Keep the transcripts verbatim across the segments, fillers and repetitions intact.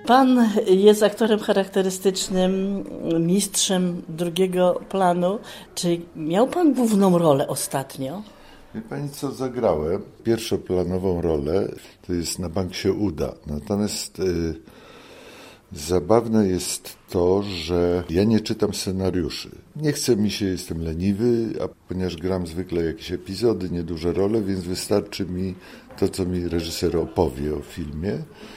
Pan jest aktorem charakterystycznym, mistrzem drugiego planu. Czy miał pan główną rolę ostatnio? Wie pani co, zagrałem pierwszoplanową rolę, to jest Na bank się uda. Natomiast y, zabawne jest to, że ja nie czytam scenariuszy. Nie chce mi się, jestem leniwy, a ponieważ gram zwykle jakieś epizody, nieduże role, więc wystarczy mi to, co mi reżyser opowie o filmie.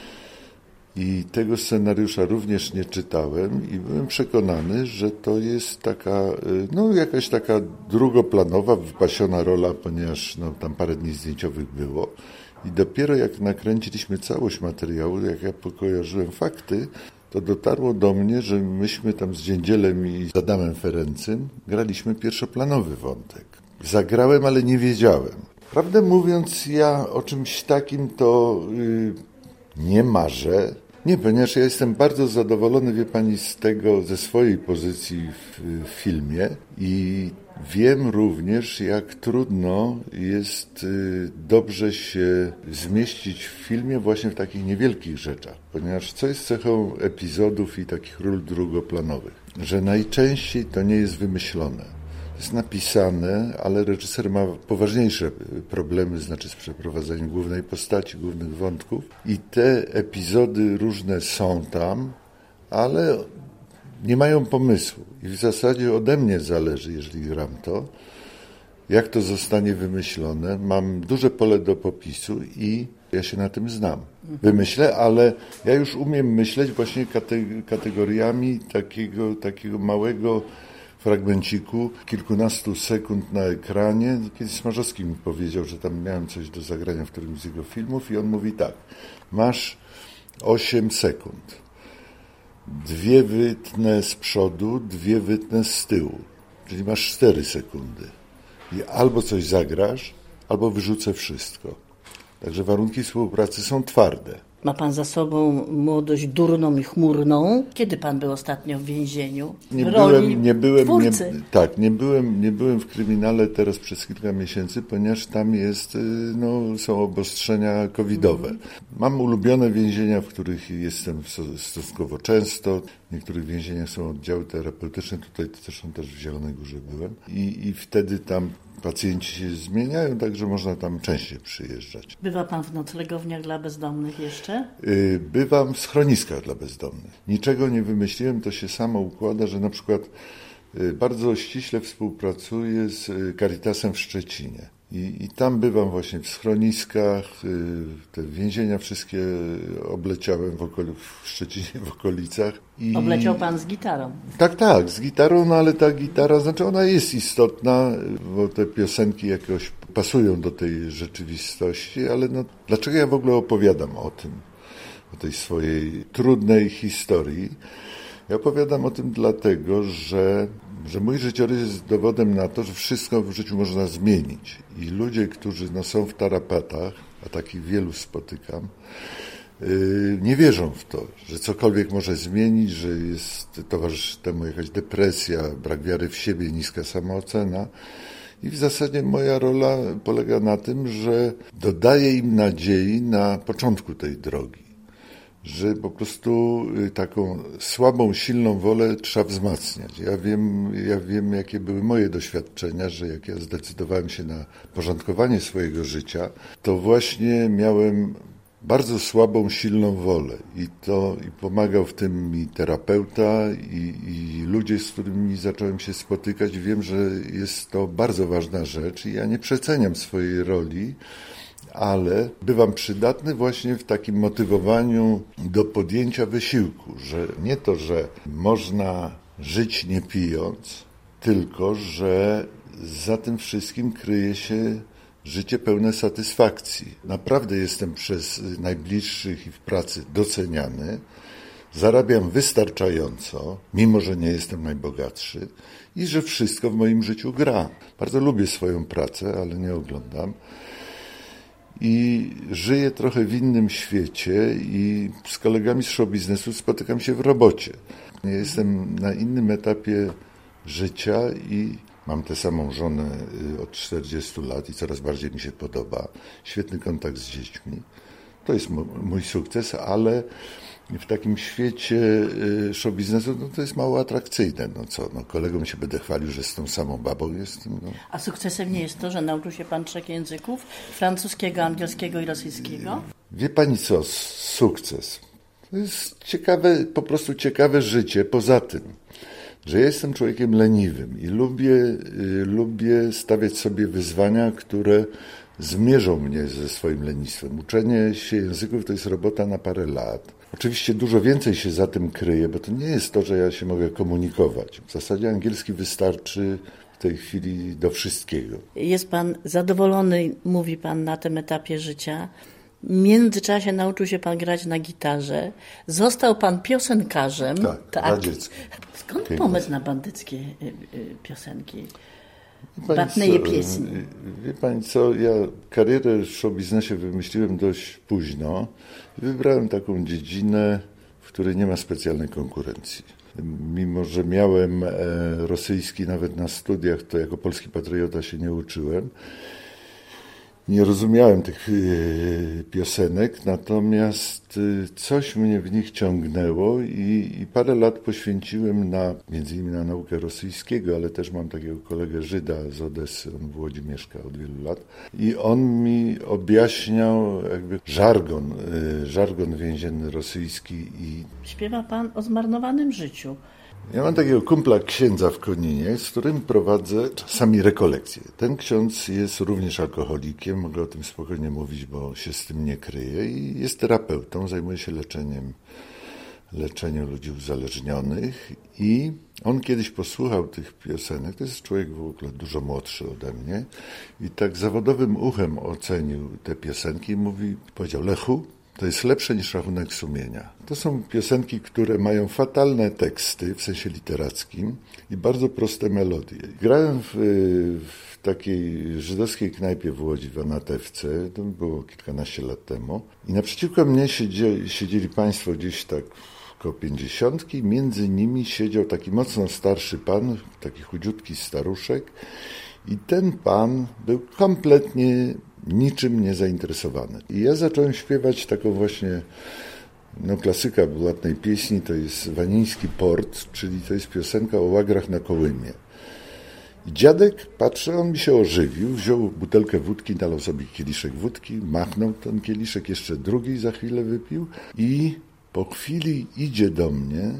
I tego scenariusza również nie czytałem i byłem przekonany, że to jest taka, no jakaś taka drugoplanowa, wypasiona rola, ponieważ no, tam parę dni zdjęciowych było. I dopiero jak nakręciliśmy całość materiału, jak ja pokojarzyłem fakty, to dotarło do mnie, że myśmy tam z Dziędzielem i z Adamem Ferencym graliśmy pierwszoplanowy wątek. Zagrałem, ale nie wiedziałem. Prawdę mówiąc, ja o czymś takim to yy, nie marzę. Nie, ponieważ ja jestem bardzo zadowolony, wie pani, z tego, ze swojej pozycji w, w filmie i wiem również, jak trudno jest y, dobrze się zmieścić w filmie właśnie w takich niewielkich rzeczach. Ponieważ co jest cechą epizodów i takich ról drugoplanowych? Że najczęściej to nie jest wymyślone. Jest napisane, ale reżyser ma poważniejsze problemy, znaczy z przeprowadzeniem głównej postaci, głównych wątków. I te epizody różne są tam, ale nie mają pomysłu. I w zasadzie ode mnie zależy, jeżeli gram to, jak to zostanie wymyślone. Mam duże pole do popisu i ja się na tym znam. Wymyślę, ale ja już umiem myśleć właśnie kategoriami takiego, takiego małego fragmenciku, kilkunastu sekund na ekranie. Kiedyś Smarzowski mi powiedział, że tam miałem coś do zagrania w którymś z jego filmów i on mówi tak, masz osiem sekund, dwie wytnę z przodu, dwie wytnę z tyłu, czyli masz cztery sekundy i albo coś zagrasz, albo wyrzucę wszystko. Także warunki współpracy są twarde. Ma pan za sobą młodość durną i chmurną. Kiedy pan był ostatnio w więzieniu? Nie Roli byłem, nie byłem, nie, twórcy. tak, nie byłem, nie byłem w kryminale teraz przez kilka miesięcy, ponieważ tam jest, no, są obostrzenia covidowe. Mam ulubione więzienia, w których jestem stosunkowo często. W niektórych więzieniach są oddziały terapeutyczne, tutaj zresztą też w Zielonej Górze byłem. I, i wtedy tam pacjenci się zmieniają, także można tam częściej przyjeżdżać. Bywa pan w noclegowniach dla bezdomnych jeszcze? Bywam w schroniskach dla bezdomnych. Niczego nie wymyśliłem, to się samo układa, że na przykład bardzo ściśle współpracuję z Caritasem w Szczecinie. I, I tam bywam właśnie w schroniskach, te więzienia wszystkie obleciałem w, okoli, w Szczecinie, w okolicach. I... Obleciał pan z gitarą? Tak, tak, z gitarą, no ale ta gitara, znaczy ona jest istotna, bo te piosenki jakoś pasują do tej rzeczywistości, ale no dlaczego ja w ogóle opowiadam o tym, o tej swojej trudnej historii? Ja opowiadam o tym dlatego, że że mój życiorys jest dowodem na to, że wszystko w życiu można zmienić. I ludzie, którzy no, są w tarapatach, a takich wielu spotykam, yy, nie wierzą w to, że cokolwiek może zmienić, że jest towarzyszy temu jakaś depresja, brak wiary w siebie, niska samoocena. I w zasadzie moja rola polega na tym, że dodaję im nadziei na początku tej drogi. Że po prostu taką słabą, silną wolę trzeba wzmacniać. Ja wiem, ja wiem, jakie były moje doświadczenia, że jak ja zdecydowałem się na porządkowanie swojego życia, to właśnie miałem bardzo słabą, silną wolę. I to i pomagał w tym mi terapeuta i, i ludzie, z którymi zacząłem się spotykać. Wiem, że jest to bardzo ważna rzecz i ja nie przeceniam swojej roli, ale bywam przydatny właśnie w takim motywowaniu do podjęcia wysiłku, że nie to, że można żyć nie pijąc, tylko że za tym wszystkim kryje się życie pełne satysfakcji. Naprawdę jestem przez najbliższych i w pracy doceniany, zarabiam wystarczająco, mimo że nie jestem najbogatszy i że wszystko w moim życiu gra. Bardzo lubię swoją pracę, ale nie oglądam. I żyję trochę w innym świecie i z kolegami z show biznesu spotykam się w robocie. Jestem na innym etapie życia i mam tę samą żonę od czterdziestu lat i coraz bardziej mi się podoba. Świetny kontakt z dziećmi. to jest mój sukces, ale w takim świecie show biznesu no to jest mało atrakcyjne. No co, no kolegom się będę chwalił, że z tą samą babą jestem. No. A sukcesem nie jest to, że nauczył się pan trzech języków? Francuskiego, angielskiego i rosyjskiego? Wie pani co, sukces. To jest ciekawe, po prostu ciekawe życie. Poza tym, że ja jestem człowiekiem leniwym i lubię, y, lubię stawiać sobie wyzwania, które zmierzą mnie ze swoim lenistwem. Uczenie się języków to jest robota na parę lat. Oczywiście dużo więcej się za tym kryje, bo to nie jest to, że ja się mogę komunikować. W zasadzie angielski wystarczy w tej chwili do wszystkiego. Jest pan zadowolony, mówi pan, na tym etapie życia. W międzyczasie nauczył się pan grać na gitarze. Został pan piosenkarzem. Tak, tak. Radziecki. Skąd Piękne. pomysł na bandyckie piosenki? Batneje pieśni. Wie pani co, ja karierę w show biznesie wymyśliłem dość późno. Wybrałem taką dziedzinę, w której nie ma specjalnej konkurencji. Mimo że miałem rosyjski nawet na studiach, to jako polski patriota się nie uczyłem. Nie rozumiałem tych piosenek, natomiast coś mnie w nich ciągnęło i, i parę lat poświęciłem na, między innymi na naukę rosyjskiego, ale też mam takiego kolegę Żyda z Odessy, on w Łodzi mieszka od wielu lat i on mi objaśniał jakby żargon, żargon więzienny rosyjski. I śpiewa pan o zmarnowanym życiu. Ja mam takiego kumpla księdza w Koninie, z którym prowadzę czasami rekolekcje. Ten ksiądz jest również alkoholikiem, mogę o tym spokojnie mówić, bo się z tym nie kryje i jest terapeutą, zajmuje się leczeniem, leczeniem ludzi uzależnionych i on kiedyś posłuchał tych piosenek, to jest człowiek w ogóle dużo młodszy ode mnie i tak zawodowym uchem ocenił te piosenki i mówi, powiedział: Lechu, to jest lepsze niż rachunek sumienia. To są piosenki, które mają fatalne teksty, w sensie literackim i bardzo proste melodie. Grałem w, w takiej żydowskiej knajpie w Łodzi, w Anatewce, to było kilkanaście lat temu i naprzeciwko mnie siedzieli, siedzieli państwo gdzieś tak koło pięćdziesiątki, między nimi siedział taki mocno starszy pan, taki chudziutki staruszek i ten pan był kompletnie niczym nie zainteresowany. I ja zacząłem śpiewać taką właśnie, no klasyka blatnej pieśni, to jest Waniński Port, czyli to jest piosenka o łagrach na Kołymie. I dziadek, patrzę, on mi się ożywił, wziął butelkę wódki, nalał sobie kieliszek wódki, machnął ten kieliszek, jeszcze drugi za chwilę wypił i po chwili idzie do mnie,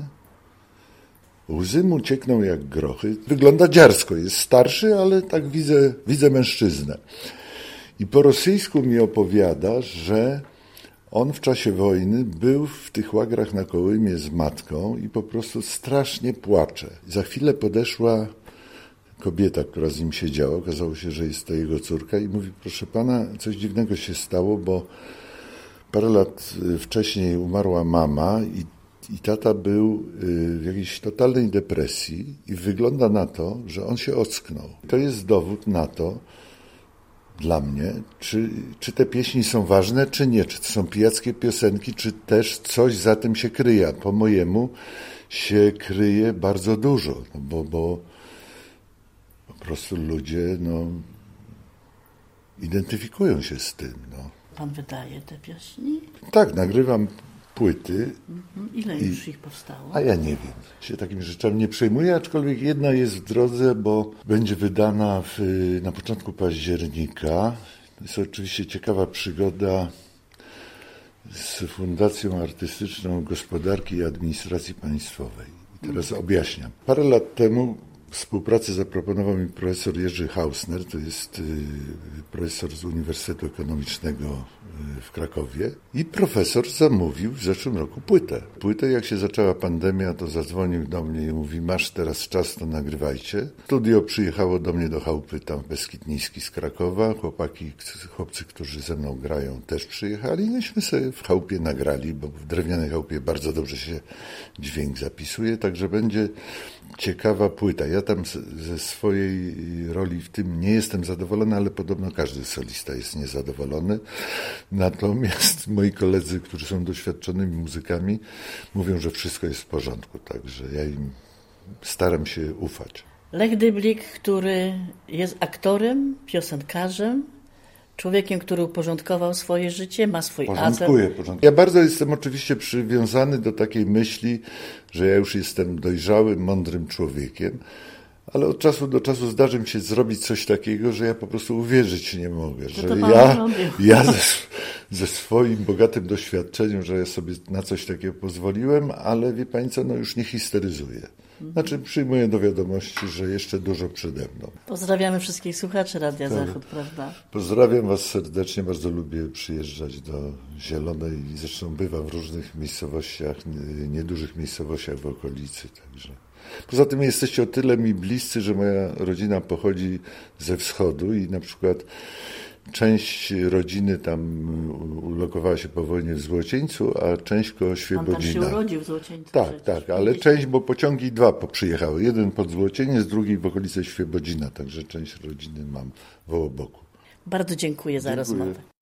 łzy mu ciekną jak grochy, wygląda dziarsko, jest starszy, ale tak widzę, widzę mężczyznę. I po rosyjsku mi opowiada, że on w czasie wojny był w tych łagrach na Kołymie z matką i po prostu strasznie płacze. Za chwilę podeszła kobieta, która z nim siedziała, okazało się, że jest to jego córka i mówi: proszę pana, coś dziwnego się stało, bo parę lat wcześniej umarła mama i, i tata był w jakiejś totalnej depresji i wygląda na to, że on się ocknął. To jest dowód na to, dla mnie, czy, czy te pieśni są ważne, czy nie, czy to są pijackie piosenki, czy też coś za tym się kryje. A po mojemu się kryje bardzo dużo, no bo, bo po prostu ludzie no, identyfikują się z tym. No. Pan wydaje te pieśni? Tak, nagrywam płyty. Mhm. Ile i, już ich powstało? A ja nie wiem. Się takimi rzeczami nie przejmuję, aczkolwiek jedna jest w drodze, bo będzie wydana w, na początku października. To jest oczywiście ciekawa przygoda z Fundacją Artystyczną Gospodarki i Administracji Państwowej. I teraz objaśniam. Parę lat temu współpracę zaproponował mi profesor Jerzy Hausner, to jest y, profesor z Uniwersytetu Ekonomicznego y, w Krakowie i profesor zamówił w zeszłym roku płytę. Płytę, jak się zaczęła pandemia, to zadzwonił do mnie i mówi: masz teraz czas, to nagrywajcie. Studio przyjechało do mnie do chałupy tam Beskid Niski z Krakowa. Chłopaki, chłopcy, którzy ze mną grają, też przyjechali. No myśmy sobie w chałupie nagrali, bo w drewnianej chałupie bardzo dobrze się dźwięk zapisuje, także będzie ciekawa płyta. Ja tam ze swojej roli w tym nie jestem zadowolony, ale podobno każdy solista jest niezadowolony. Natomiast moi koledzy, którzy są doświadczonymi muzykami, mówią, że wszystko jest w porządku, także ja im staram się ufać. Lech Dyblik, który jest aktorem, piosenkarzem, człowiekiem, który uporządkował swoje życie, ma swój Porządkuję, azyl. porządkuję. Ja bardzo jestem oczywiście przywiązany do takiej myśli, że ja już jestem dojrzałym, mądrym człowiekiem, ale od czasu do czasu zdarzy mi się zrobić coś takiego, że ja po prostu uwierzyć nie mogę, To że to pan ja, robił. ja ze, ze swoim bogatym doświadczeniem, że ja sobie na coś takiego pozwoliłem, ale wie pani co, no już nie histeryzuję. Znaczy przyjmuję do wiadomości, że jeszcze dużo przede mną. Pozdrawiamy wszystkich słuchaczy Radia Zachód, prawda? Pozdrawiam Was serdecznie, bardzo lubię przyjeżdżać do Zielonej i zresztą bywam w różnych miejscowościach, nie- niedużych miejscowościach w okolicy, także. Poza tym jesteście o tyle mi bliscy, że moja rodzina pochodzi ze wschodu i na przykład część rodziny tam ulokowała się po wojnie w Złocieńcu, a część koło Pan tam się Świebodzina. urodził w Złocieńcu. Tak, przecież. tak, ale część, bo pociągi dwa po- przyjechały. Jeden pod Złocieniec, drugi w okolice Świebodzina, także część rodziny mam w Ołoboku. Bardzo dziękuję za Dziękuję. rozmowę.